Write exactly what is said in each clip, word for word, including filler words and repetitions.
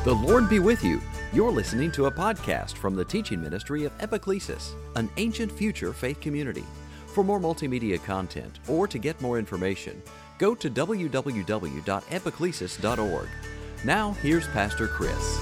The Lord be with you. You're listening to a podcast from the teaching ministry of Epiclesis, an ancient future faith community. For more multimedia content or to get more information, go to w w w dot epiclesis dot org. Now, here's Pastor Chris.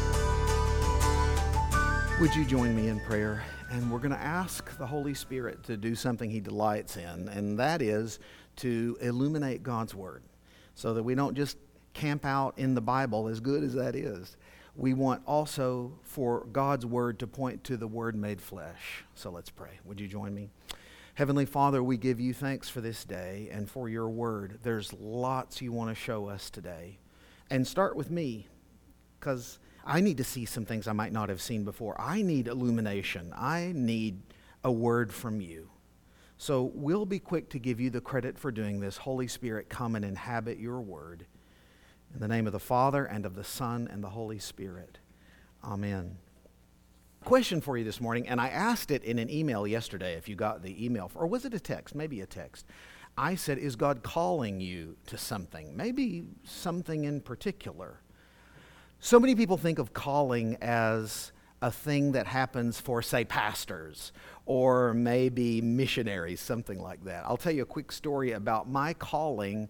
Would you join me in prayer? And we're going to ask the Holy Spirit to do something He delights in, and that is to illuminate God's Word so that we don't just camp out in the Bible, as good as that is. We want also for God's Word to point to the Word made flesh. So let's pray. Would you join me? Heavenly Father, we give you thanks for this day and for your Word. There's lots you want to show us today. And start with me, because I need to see some things I might not have seen before. I need illumination. I need a word from you. So we'll be quick to give you the credit for doing this. Holy Spirit, come and inhabit your word. In the name of the Father, and of the Son, and the Holy Spirit. Amen. Question for you this morning, and I asked it in an email yesterday, if you got the email, or was it a text? Maybe a text. I said, is God calling you to something? Maybe something in particular. So many people think of calling as a thing that happens for, say, pastors, or maybe missionaries, something like that. I'll tell you a quick story about my calling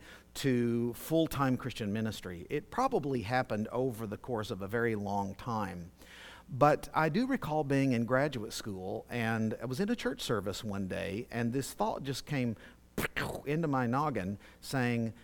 to full-time Christian ministry. It probably happened over the course of a very long time. But I do recall being in graduate school, and I was in a church service one day, and this thought just came into my noggin saying,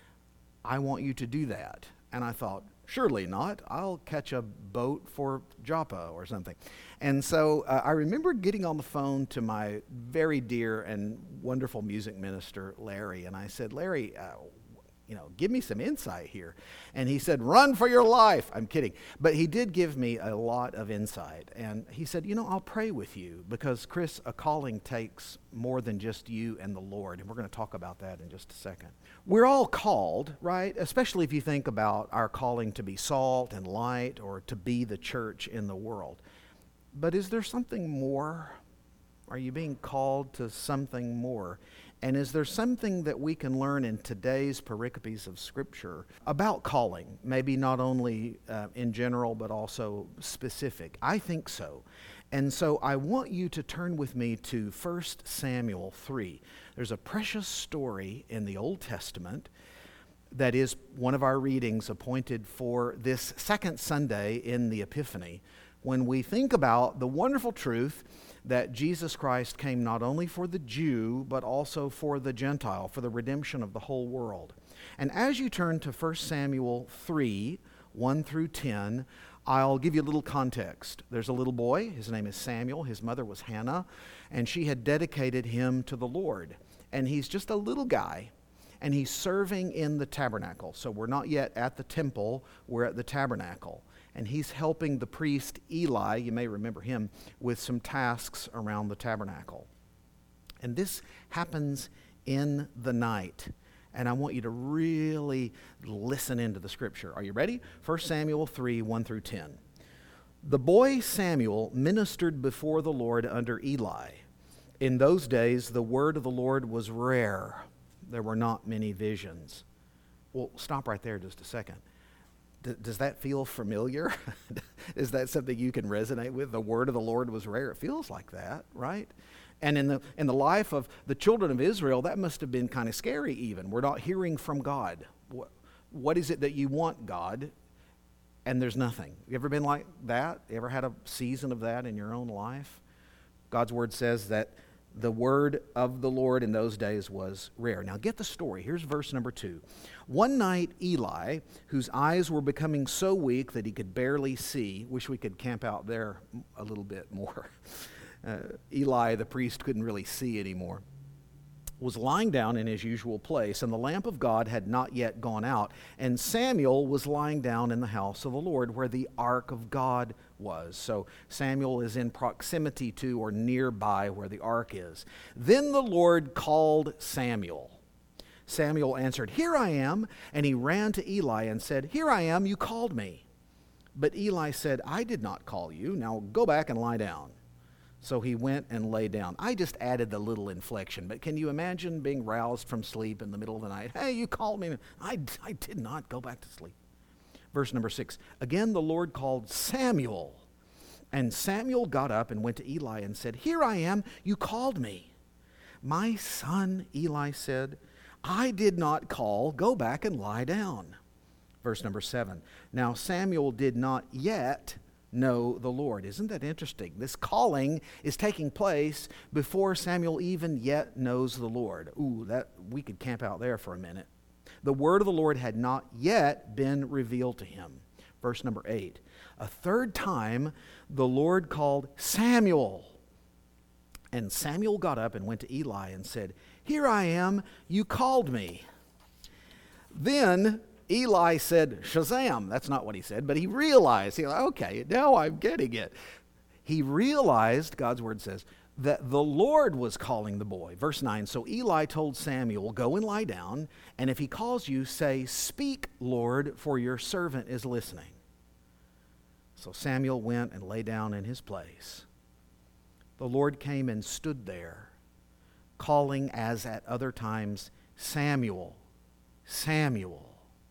I want you to do that. And I thought, surely not. I'll catch a boat for Joppa or something. And so uh, I remember getting on the phone to my very dear and wonderful music minister, Larry, and I said, Larry, uh, you know, give me some insight here. And he said, run for your life. I'm kidding. But he did give me a lot of insight. And he said, you know, I'll pray with you because, Chris, a calling takes more than just you and the Lord. And we're going to talk about that in just a second. We're all called, right? Especially if you think about our calling to be salt and light or to be the church in the world. But is there something more? Are you being called to something more? And is there something that we can learn in today's pericopes of Scripture about calling? Maybe not only uh, in general, but also specific. I think so. And so I want you to turn with me to First Samuel three. There's a precious story in the Old Testament that is one of our readings appointed for this second Sunday in the Epiphany, when we think about the wonderful truth that Jesus Christ came not only for the Jew, but also for the Gentile, for the redemption of the whole world. And as you turn to First Samuel three, one through ten, I'll give you a little context. There's a little boy, his name is Samuel, his mother was Hannah, and she had dedicated him to the Lord. And he's just a little guy, and he's serving in the tabernacle. So we're not yet at the temple, we're at the tabernacle. And he's helping the priest Eli, you may remember him, with some tasks around the tabernacle. And this happens in the night. And I want you to really listen into the Scripture. Are you ready? First Samuel three, one through ten. The boy Samuel ministered before the Lord under Eli. In those days, the word of the Lord was rare. There were not many visions. Well, stop right there just a second. Does that feel familiar? Is that something you can resonate with? The word of the Lord was rare. It feels like that, right? And in the in the life of the children of Israel, that must have been kind of scary even. We're not hearing from God. What, what is it that you want, God? And there's nothing. You ever been like that? You ever had a season of that in your own life? God's word says that the word of the Lord in those days was rare. Now get the story. Here's verse number two. One night, Eli, whose eyes were becoming so weak that he could barely see, wish we could camp out there a little bit more. Uh, Eli, the priest, couldn't really see anymore, was lying down in his usual place, and the lamp of God had not yet gone out. And Samuel was lying down in the house of the Lord where the ark of God was. So Samuel is in proximity to or nearby where the ark is. Then the Lord called Samuel. Samuel answered, "Here I am." And he ran to Eli and said, "Here I am, you called me." But Eli said, "I did not call you. Now go back and lie down." So he went and lay down. I just added the little inflection, but can you imagine being roused from sleep in the middle of the night? "Hey, you called me." I, I did not go back to sleep. Verse number six, again the Lord called Samuel. And Samuel got up and went to Eli and said, "Here I am, you called me." "My son," Eli said, "I did not call. Go back and lie down." Verse number seven, now Samuel did not yet know the Lord. Isn't that interesting? This calling is taking place before Samuel even yet knows the Lord. Ooh, that we could camp out there for a minute. The word of the Lord had not yet been revealed to him. Verse number eight, a third time the Lord called Samuel. And Samuel got up and went to Eli and said, "Here I am, you called me." Then Eli said, "Shazam." That's not what he said, but he realized, he, okay, now I'm getting it. He realized, God's word says, that the Lord was calling the boy. Verse nine, so Eli told Samuel, "Go and lie down, and if he calls you, say, 'Speak, Lord, for your servant is listening.'" So Samuel went and lay down in his place. The Lord came and stood there, calling as at other times, "Samuel, Samuel."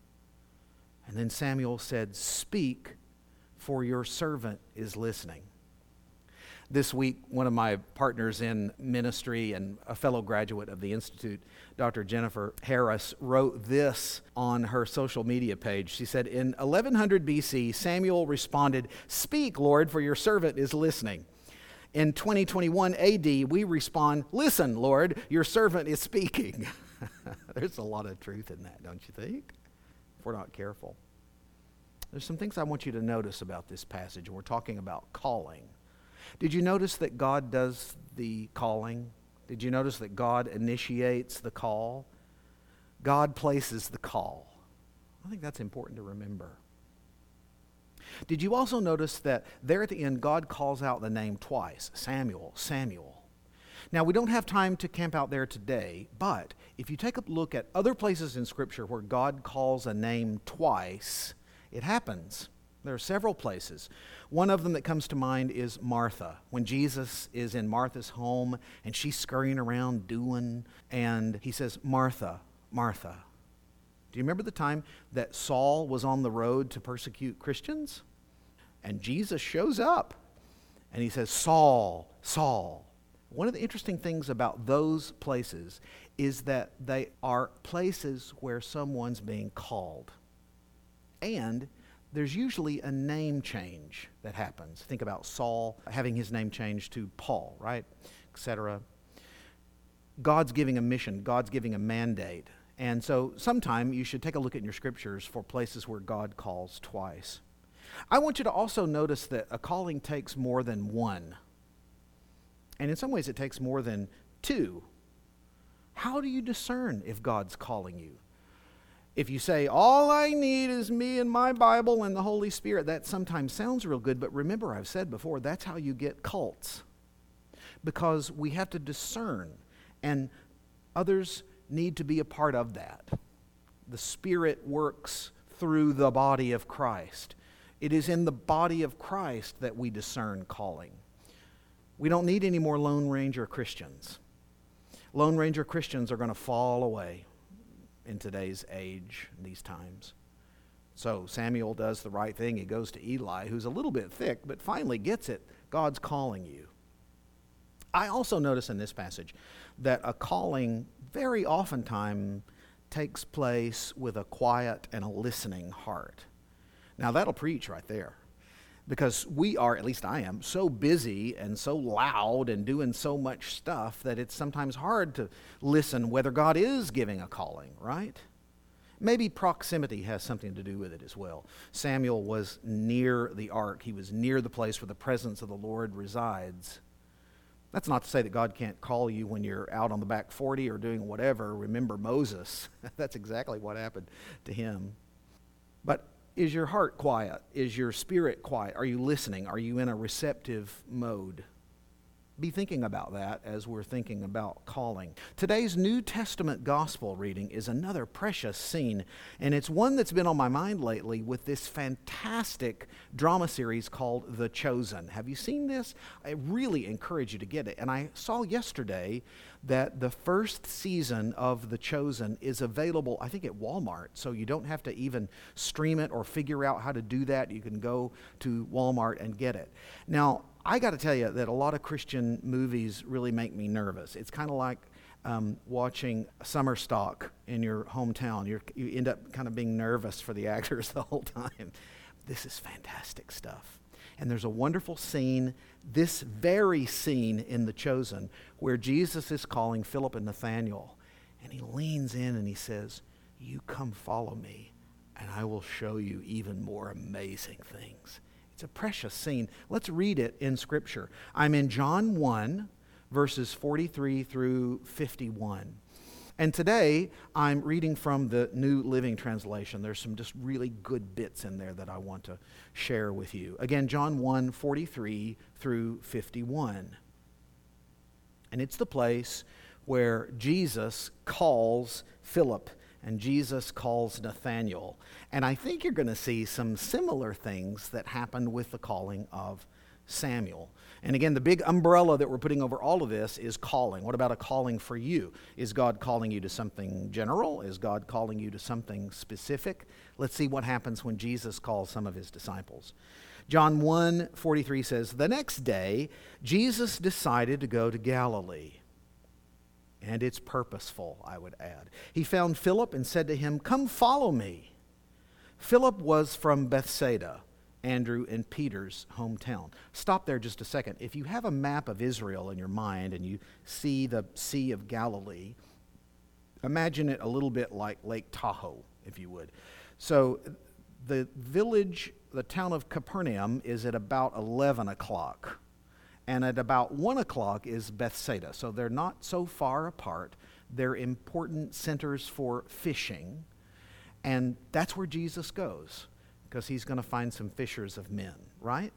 And then Samuel said, "Speak, for your servant is listening." This week, one of my partners in ministry and a fellow graduate of the Institute, Doctor Jennifer Harris, wrote this on her social media page. She said, in eleven hundred B C, Samuel responded, "Speak, Lord, for your servant is listening." In twenty twenty-one A D, we respond, "Listen, Lord, your servant is speaking." There's a lot of truth in that, don't you think? If we're not careful. There's some things I want you to notice about this passage, and we're talking about calling. Did you notice that God does the calling? Did you notice that God initiates the call? God places the call. I think that's important to remember. Did you also notice that there at the end, God calls out the name twice, Samuel, Samuel. Now, we don't have time to camp out there today, but if you take a look at other places in Scripture where God calls a name twice, it happens. There are several places. One of them that comes to mind is Martha. When Jesus is in Martha's home and she's scurrying around doing, and he says, "Martha, Martha." Do you remember the time that Saul was on the road to persecute Christians? And Jesus shows up and he says, "Saul, Saul." One of the interesting things about those places is that they are places where someone's being called. And there's usually a name change that happens. Think about Saul having his name changed to Paul, right? et cetera. God's giving a mission. God's giving a mandate. And so sometime you should take a look at your scriptures for places where God calls twice. I want you to also notice that a calling takes more than one. And in some ways it takes more than two. How do you discern if God's calling you? If you say, all I need is me and my Bible and the Holy Spirit, that sometimes sounds real good, but remember, I've said before, that's how you get cults. Because we have to discern, and others need to be a part of that. The Spirit works through the body of Christ. It is in the body of Christ that we discern calling. We don't need any more Lone Ranger Christians. Lone Ranger Christians are going to fall away in today's age, these times. So Samuel does the right thing. He goes to Eli, who's a little bit thick, but finally gets it. God's calling you. I also notice in this passage that a calling very oftentimes takes place with a quiet and a listening heart. Now that'll preach right there. Because we are, at least I am, so busy and so loud and doing so much stuff that it's sometimes hard to listen whether God is giving a calling, right? Maybe proximity has something to do with it as well. Samuel was near the ark. He was near the place where the presence of the Lord resides. That's not to say that God can't call you when you're out on the back forty or doing whatever. Remember Moses. That's exactly what happened to him. But is your heart quiet? Is your spirit quiet? Are you listening? Are you in a receptive mode? be thinking about that as we're thinking about calling. Today's New Testament gospel reading is another precious scene, and it's one that's been on my mind lately with this fantastic drama series called The Chosen. Have you seen this? I really encourage you to get it. And I saw yesterday that the first season of The Chosen is available, I think, at Walmart, so you don't have to even stream it or figure out how to do that. You can go to Walmart and get it. Now, I got to tell you that a lot of Christian movies really make me nervous. It's kind of like um, watching summer stock in your hometown. You're, you end up kind of being nervous for the actors the whole time. This is fantastic stuff. And there's a wonderful scene, this very scene in The Chosen, where Jesus is calling Philip and Nathanael. And he leans in and he says, "You come follow me, and I will show you even more amazing things." It's a precious scene. Let's read it in Scripture. I'm in John one, verses forty-three through fifty-one. And today, I'm reading from the New Living Translation. There's some just really good bits in there that I want to share with you. Again, John one, forty-three through fifty-one. And it's the place where Jesus calls Philip and Jesus calls Nathanael. And I think you're going to see some similar things that happened with the calling of Samuel. And again, the big umbrella that we're putting over all of this is calling. What about a calling for you? Is God calling you to something general? Is God calling you to something specific? Let's see what happens when Jesus calls some of his disciples. John one forty-three says, "The next day, Jesus decided to go to Galilee." And it's purposeful, I would add. He found Philip and said to him, "Come follow me." Philip was from Bethsaida, Andrew and Peter's hometown. Stop there just a second. If you have a map of Israel in your mind and you see the Sea of Galilee, imagine it a little bit like Lake Tahoe, if you would. So the village, the town of Capernaum, is at about eleven o'clock. And at about one o'clock is Bethsaida. So they're not so far apart. They're important centers for fishing. And that's where Jesus goes, because he's going to find some fishers of men, right?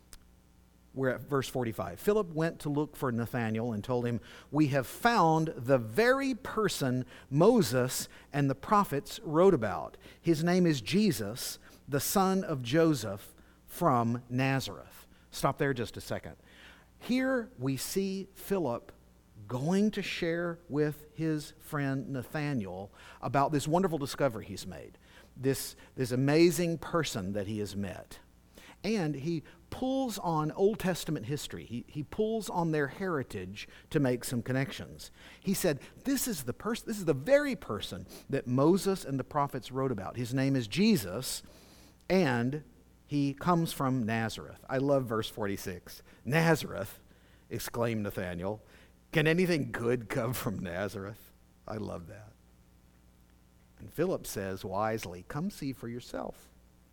We're at verse forty-five. Philip went to look for Nathanael and told him, "We have found the very person Moses and the prophets wrote about. His name is Jesus, the son of Joseph from Nazareth." Stop there just a second. Here we see Philip going to share with his friend Nathanael about this wonderful discovery he's made, this, this amazing person that he has met. And he pulls on Old Testament history. He, he pulls on their heritage to make some connections. He said, this is the person, this is the very person that Moses and the prophets wrote about. His name is Jesus, and he comes from Nazareth. I love verse forty-six. "Nazareth," exclaimed Nathanael. "Can anything good come from Nazareth?" I love that. And Philip says wisely, "Come see for yourself."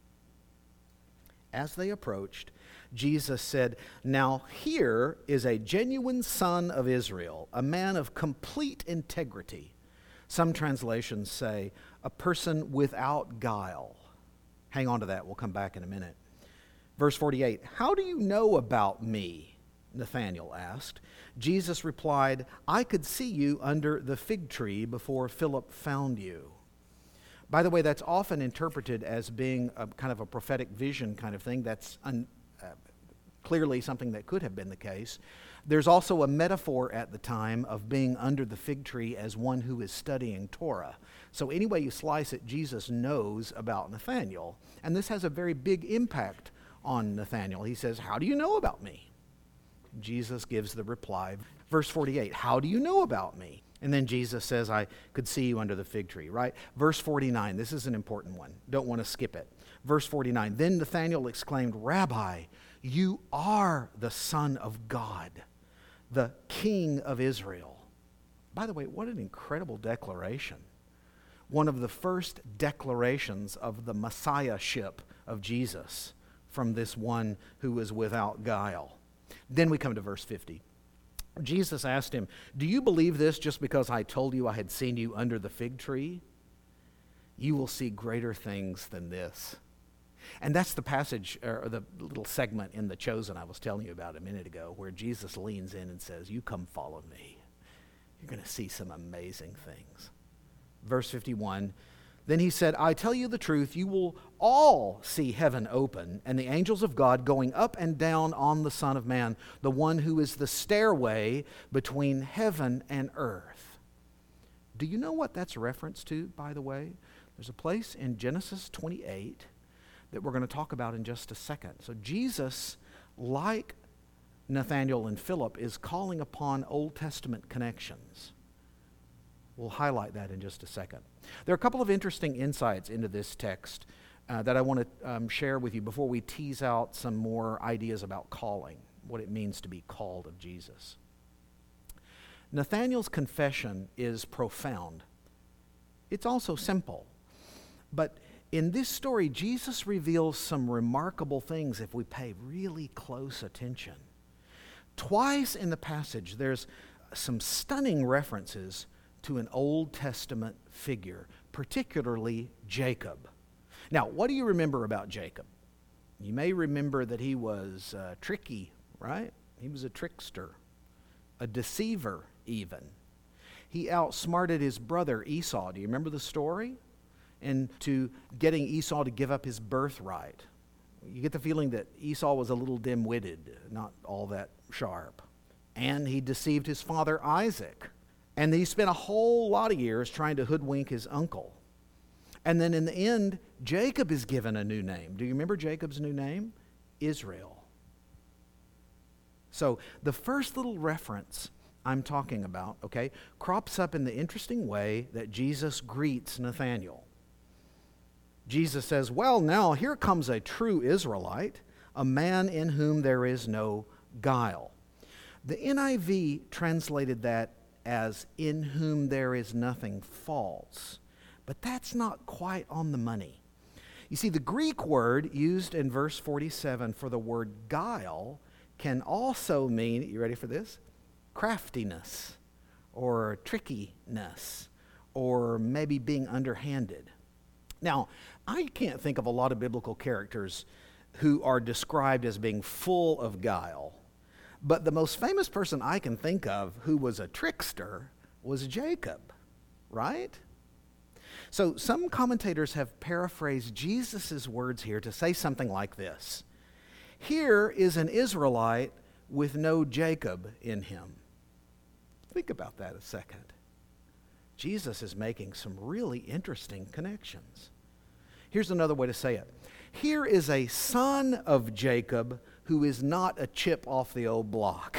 As they approached, Jesus said, "Now here is a genuine son of Israel, a man of complete integrity." Some translations say, "a person without guile." Hang on to that. We'll come back in a minute. Verse forty-eight, "How do you know about me?" Nathanael asked. Jesus replied, "I could see you under the fig tree before Philip found you." By the way, that's often interpreted as being a kind of a prophetic vision kind of thing. That's un, uh, clearly something that could have been the case. There's also a metaphor at the time of being under the fig tree as one who is studying Torah. So any way you slice it, Jesus knows about Nathanael. And this has a very big impact on Nathanael. He says, "How do you know about me?" Jesus gives the reply. Verse forty-eight, "How do you know about me?" And then Jesus says, "I could see you under the fig tree," right? Verse forty-nine, this is an important one. Don't want to skip it. Verse forty-nine, "Then Nathanael exclaimed, 'Rabbi, you are the Son of God, the King of Israel.'" By the way, what an incredible declaration. One of the first declarations of the Messiahship of Jesus from this one who is without guile. Then we come to verse fifty. Jesus asked him, "Do you believe this just because I told you I had seen you under the fig tree? You will see greater things than this." And that's the passage, or the little segment in The Chosen I was telling you about a minute ago, where Jesus leans in and says, you come follow me. You're going to see some amazing things. Verse fifty-one, then he said, I tell you the truth, you will all see heaven open and the angels of God going up and down on the Son of Man, the one who is the stairway between heaven and earth. Do you know what that's a reference to, by the way? There's a place in Genesis twenty-eight that we're going to talk about in just a second. So Jesus, like Nathanael and Philip, is calling upon Old Testament connections. We'll highlight that in just a second. There are a couple of interesting insights into this text uh, that I want to um, share with you before we tease out some more ideas about calling, what it means to be called of Jesus. Nathanael's confession is profound. It's also simple. But in this story, Jesus reveals some remarkable things if we pay really close attention. Twice in the passage, there's some stunning references to an Old Testament figure, particularly Jacob. Now, what do you remember about Jacob? You may remember that he was uh, tricky, right? He was a trickster, a deceiver even. He outsmarted his brother Esau. Do you remember the story? And to getting Esau to give up his birthright. You get the feeling that Esau was a little dim-witted, not all that sharp. And he deceived his father Isaac. And he spent a whole lot of years trying to hoodwink his uncle. And then in the end, Jacob is given a new name. Do you remember Jacob's new name? Israel. So the first little reference I'm talking about, okay, crops up in the interesting way that Jesus greets Nathanael. Jesus says, well, now here comes a true Israelite, a man in whom there is no guile. The N I V translated that as in whom there is nothing false. But that's not quite on the money. You see, the Greek word used in verse forty-seven for the word guile can also mean, you ready for this? Craftiness or trickiness or maybe being underhanded. Now, I can't think of a lot of biblical characters who are described as being full of guile. But the most famous person I can think of who was a trickster was Jacob, right? So some commentators have paraphrased Jesus' words here to say something like this. Here is an Israelite with no Jacob in him. Think about that a second. Jesus is making some really interesting connections. Here's another way to say it. Here is a son of Jacob who is not a chip off the old block.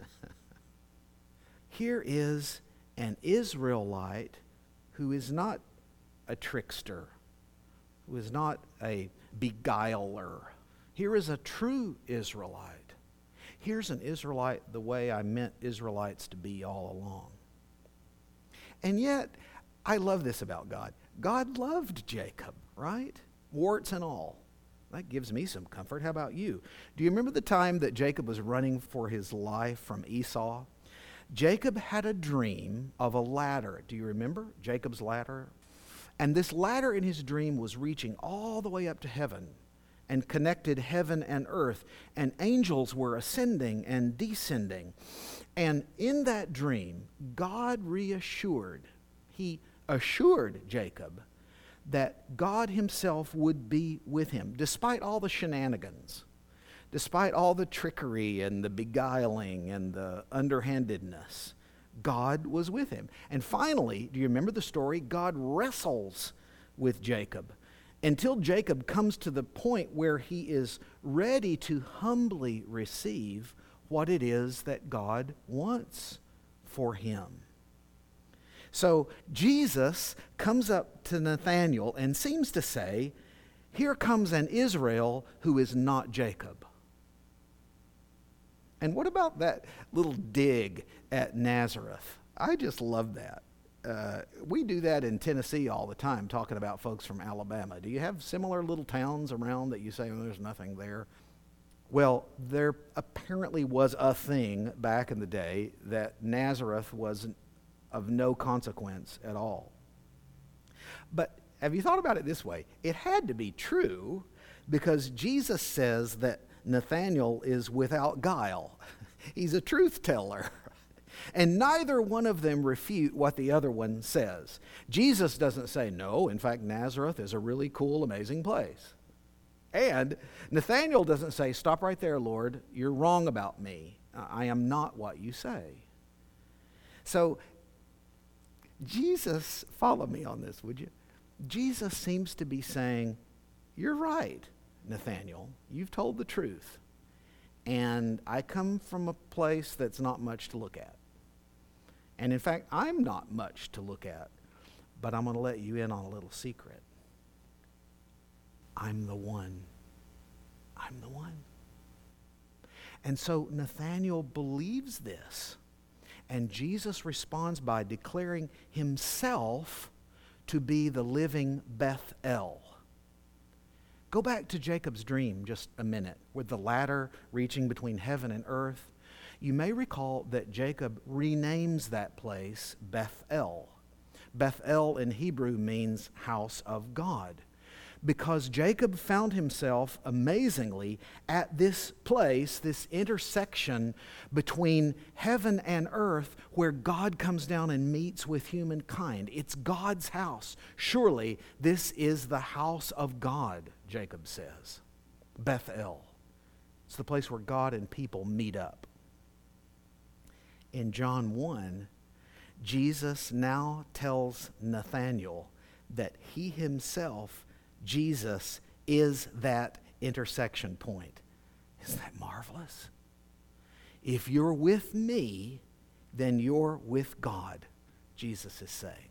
Here is an Israelite who is not a trickster, who is not a beguiler. Here is a true Israelite. Here's an Israelite the way I meant Israelites to be all along. And yet, I love this about God. God loved Jacob, right? Warts and all. That gives me some comfort. How about you? Do you remember the time that Jacob was running for his life from Esau? Jacob had a dream of a ladder. Do you remember Jacob's ladder? And this ladder in his dream was reaching all the way up to heaven and connected heaven and earth. And angels were ascending and descending. And in that dream, God reassured, he assured Jacob that God himself would be with him, despite all the shenanigans, despite all the trickery and the beguiling and the underhandedness. God was with him. And finally, do you remember the story? God wrestles with Jacob until Jacob comes to the point where he is ready to humbly receive what it is that God wants for him. So Jesus comes up to Nathanael and seems to say, here comes an Israel who is not Jacob. And what about that little dig at Nazareth? I just love that. Uh, we do that in Tennessee all the time, talking about folks from Alabama. Do you have similar little towns around that you say, oh, there's nothing there? Well, there apparently was a thing back in the day that Nazareth was of no consequence at all. But have you thought about it this way? It had to be true because Jesus says that Nathanael is without guile. He's a truth teller. And neither one of them refute what the other one says. Jesus doesn't say, no, in fact, Nazareth is a really cool, amazing place. And Nathanael doesn't say, stop right there, Lord, you're wrong about me. I am not what you say. So, Jesus, follow me on this, would you? Jesus seems to be saying, you're right, Nathanael, you've told the truth. And I come from a place that's not much to look at. And in fact, I'm not much to look at, but I'm going to let you in on a little secret. I'm the one. I'm the one. And so Nathanael believes this, and Jesus responds by declaring himself to be the living Bethel. Go back to Jacob's dream just a minute, with the ladder reaching between heaven and earth. You may recall that Jacob renames that place Bethel. Bethel in Hebrew means house of God, because Jacob found himself amazingly at this place, this intersection between heaven and earth, where God comes down and meets with humankind. It's God's house. Surely this is the house of God, Jacob says. Bethel. It's the place where God and people meet up. In John one, Jesus now tells Nathanael that he himself, Jesus, is that intersection point. Isn't that marvelous? If you're with me, then you're with God, Jesus is saying.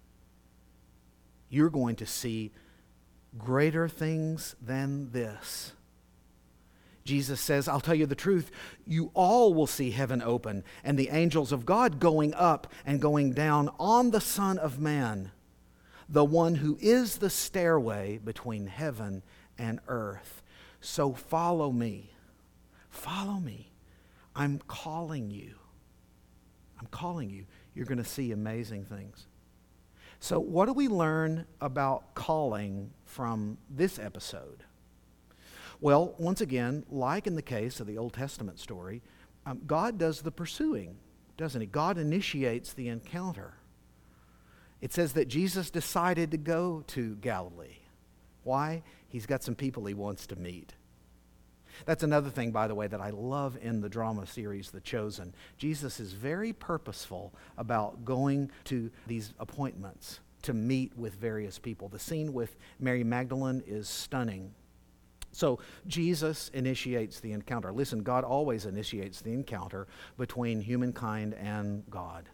You're going to see greater things than this. Jesus says, I'll tell you the truth, you all will see heaven open and the angels of God going up and going down on the Son of Man, the one who is the stairway between heaven and earth. So follow me. Follow me. I'm calling you. I'm calling you. You're going to see amazing things. So what do we learn about calling from this episode? Well, once again, like in the case of the Old Testament story, um, God does the pursuing, doesn't he? God initiates the encounter. It says that Jesus decided to go to Galilee. Why? He's got some people he wants to meet. That's another thing, by the way, that I love in the drama series, The Chosen. Jesus is very purposeful about going to these appointments to meet with various people. The scene with Mary Magdalene is stunning. So Jesus initiates the encounter. Listen, God always initiates the encounter between humankind and God.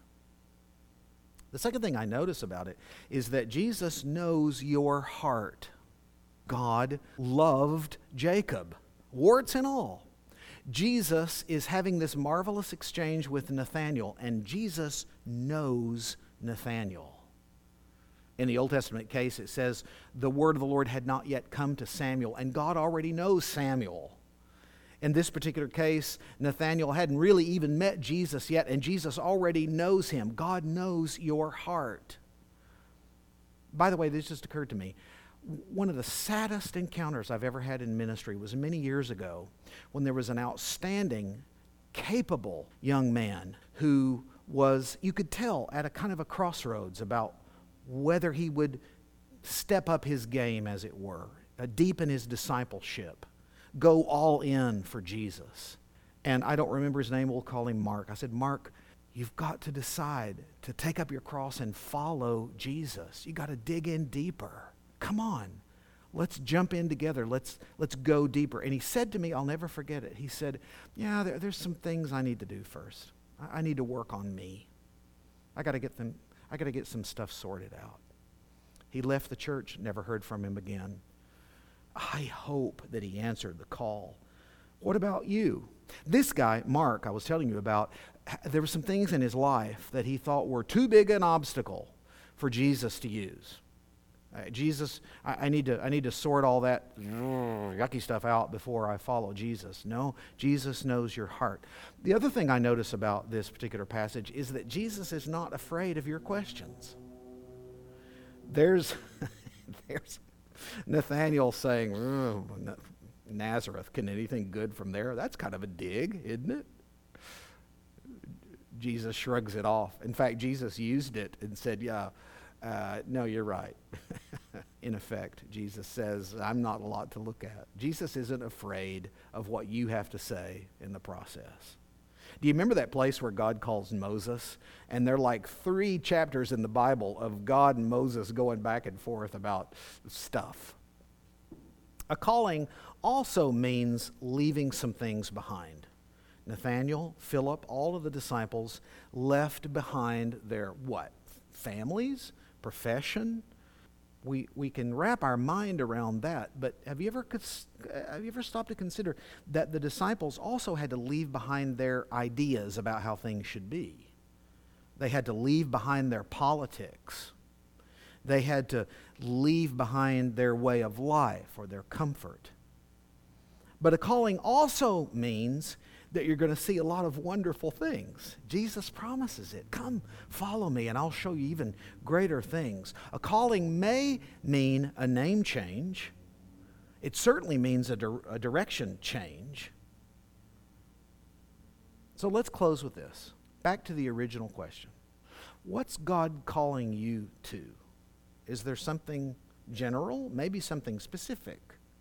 The second thing I notice about it is that Jesus knows your heart. God loved Jacob, warts and all. Jesus is having this marvelous exchange with Nathanael, and Jesus knows Nathanael. In the Old Testament case, it says the word of the Lord had not yet come to Samuel, and God already knows Samuel. In this particular case, Nathanael hadn't really even met Jesus yet, and Jesus already knows him. God knows your heart. By the way, this just occurred to me. One of the saddest encounters I've ever had in ministry was many years ago when there was an outstanding, capable young man who was, you could tell, at a kind of a crossroads about whether he would step up his game, as it were, uh, deepen his discipleship, go all in for Jesus. And I don't remember his name, we'll call him Mark. I said, Mark, you've got to decide to take up your cross and follow Jesus. You've got to dig in deeper. Come on, let's jump in together. Let's let's go deeper. And he said to me, I'll never forget it. He said, yeah, there, there's some things I need to do first. I, I need to work on me. I got to get them. I got to get some stuff sorted out. He left the church, never heard from him again. I hope that he answered the call. What about you? This guy, Mark, I was telling you about, there were some things in his life that he thought were too big an obstacle for Jesus to use. Uh, Jesus, I, I need to I need to sort all that yucky stuff out before I follow Jesus. No, Jesus knows your heart. The other thing I notice about this particular passage is that Jesus is not afraid of your questions. There's, there's, Nathaniel saying, oh, Nazareth, can anything good from there? That's kind of a dig, isn't it? Jesus shrugs it off. In fact, Jesus used it and said, yeah, uh, no, you're right. In effect, Jesus says, I'm not a lot to look at. Jesus isn't afraid of what you have to say in the process. Do you remember that place where God calls Moses? And there are like three chapters in the Bible of God and Moses going back and forth about stuff. A calling also means leaving some things behind. Nathaniel, Philip, all of the disciples left behind their what? Families? Profession? We we can wrap our mind around that, but have you ever have you ever stopped to consider that the disciples also had to leave behind their ideas about how things should be? They had to leave behind their politics. They had to leave behind their way of life or their comfort. But a calling also means that you're going to see a lot of wonderful things. Jesus promises it. Come, follow me, and I'll show you even greater things. A calling may mean a name change. It certainly means a, di- a direction change. So let's close with this. Back to the original question. What's God calling you to? Is there something general? Maybe something specific?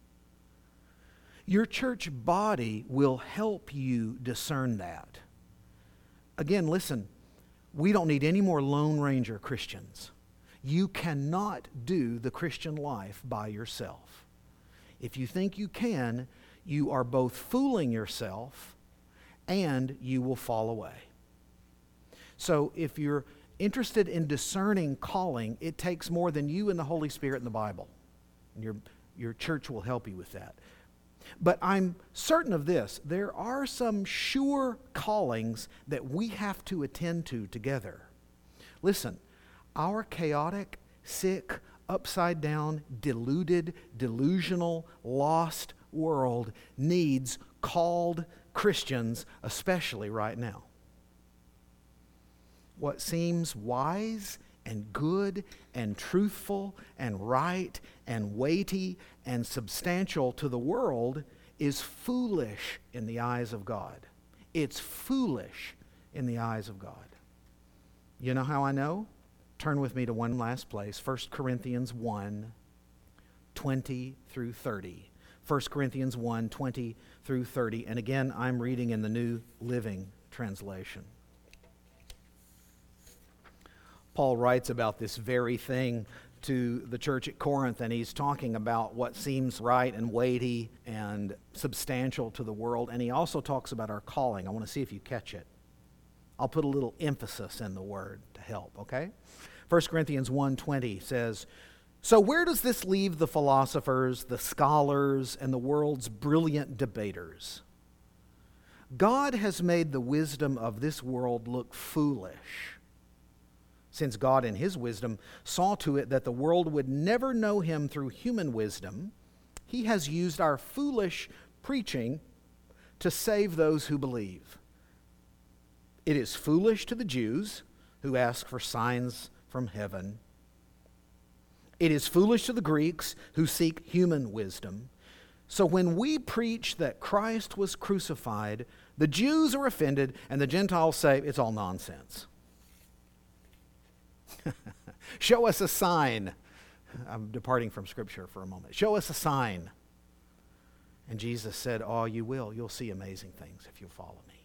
Your church body will help you discern that. Again, listen, we don't need any more Lone Ranger Christians. You cannot do the Christian life by yourself. If you think you can, you are both fooling yourself and you will fall away. So if you're interested in discerning calling, it takes more than you and the Holy Spirit and the Bible. And your, your church will help you with that. But I'm certain of this. There are some sure callings that we have to attend to together. Listen, our chaotic, sick, upside down, deluded, delusional, lost world needs called Christians, especially right now. What seems wise and good and truthful and right and weighty and substantial to the world is foolish in the eyes of God. It's foolish in the eyes of God. You know how I know? Turn with me to one last place, First Corinthians one, twenty through thirty. First Corinthians one, twenty through thirty. And again, I'm reading in the New Living Translation. Paul writes about this very thing to the church at Corinth, and he's talking about what seems right and weighty and substantial to the world, and he also talks about our calling. I want to see if you catch it. I'll put a little emphasis in the word to help, okay? First Corinthians one twenty says, "So where does this leave the philosophers, the scholars, and the world's brilliant debaters? God has made the wisdom of this world look foolish. Since God in His wisdom saw to it that the world would never know Him through human wisdom, He has used our foolish preaching to save those who believe. It is foolish to the Jews who ask for signs from heaven. It is foolish to the Greeks who seek human wisdom. So when we preach that Christ was crucified, the Jews are offended and the Gentiles say it's all nonsense." Show us a sign. I'm departing from Scripture for a moment. Show us a sign. And Jesus said, "Oh, you will. You'll see amazing things if you follow me."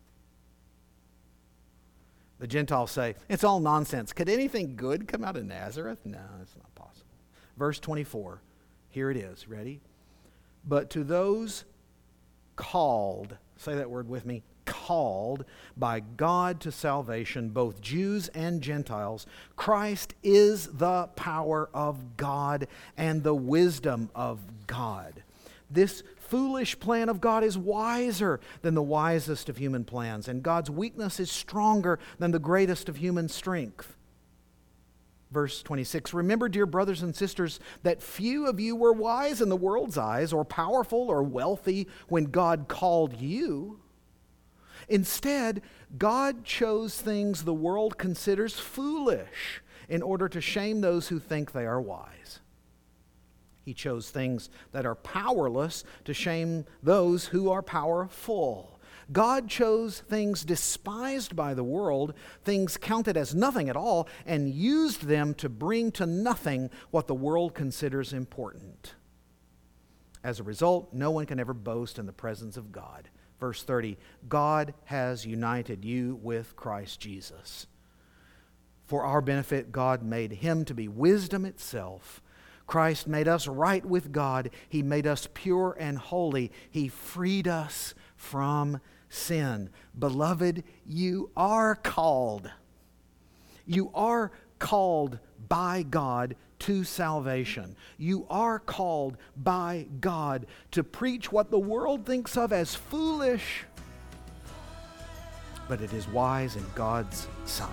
The Gentiles say, "It's all nonsense. Could anything good come out of Nazareth?" No, it's not possible. Verse twenty-four, here it is. Ready? "But to those called," say that word with me, called by God to salvation, both Jews and Gentiles, Christ is the power of God and the wisdom of God. This foolish plan of God is wiser than the wisest of human plans, and God's weakness is stronger than the greatest of human strength. Verse twenty-six, "Remember, dear brothers and sisters, that few of you were wise in the world's eyes, or powerful or wealthy when God called you. Instead, God chose things the world considers foolish in order to shame those who think they are wise. He chose things that are powerless to shame those who are powerful. God chose things despised by the world, things counted as nothing at all, and used them to bring to nothing what the world considers important. As a result, no one can ever boast in the presence of God. Verse thirty, God has united you with Christ Jesus. For our benefit, God made him to be wisdom itself. Christ made us right with God. He made us pure and holy. He freed us from sin. Beloved, you are called. You are called by God to salvation. You are called by God to preach what the world thinks of as foolish, but it is wise in God's sight.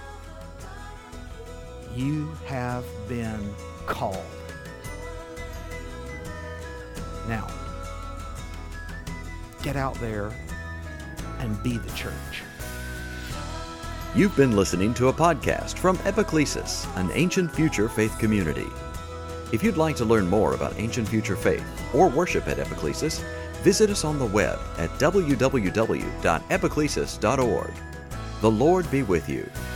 You have been called. Now, get out there and be the church. You've been listening to a podcast from Epiclesis, an Ancient Future Faith community. If you'd like to learn more about Ancient Future Faith or worship at Epiclesis, visit us on the web at w w w dot epiclesis dot org. The Lord be with you.